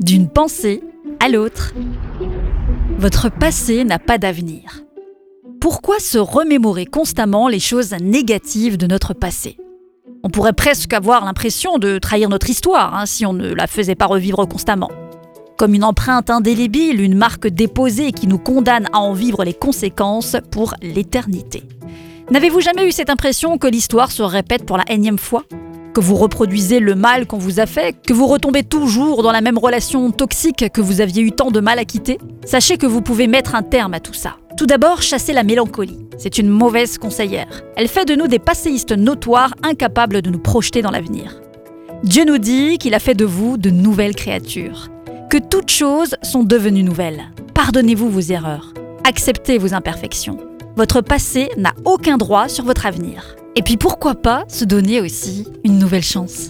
D'une pensée à l'autre. Votre passé n'a pas d'avenir. Pourquoi se remémorer constamment les choses négatives de notre passé ? On pourrait presque avoir l'impression de trahir notre histoire si on ne la faisait pas revivre constamment. Comme une empreinte indélébile, une marque déposée qui nous condamne à en vivre les conséquences pour l'éternité. N'avez-vous jamais eu cette impression que l'histoire se répète pour la énième fois ? Que vous reproduisez le mal qu'on vous a fait, que vous retombez toujours dans la même relation toxique que vous aviez eu tant de mal à quitter ? Sachez que vous pouvez mettre un terme à tout ça. Tout d'abord, chassez la mélancolie. C'est une mauvaise conseillère. Elle fait de nous des passéistes notoires incapables de nous projeter dans l'avenir. Dieu nous dit qu'il a fait de vous de nouvelles créatures, que toutes choses sont devenues nouvelles. Pardonnez-vous vos erreurs. Acceptez vos imperfections. Votre passé n'a aucun droit sur votre avenir. Et puis pourquoi pas se donner aussi une nouvelle chance ?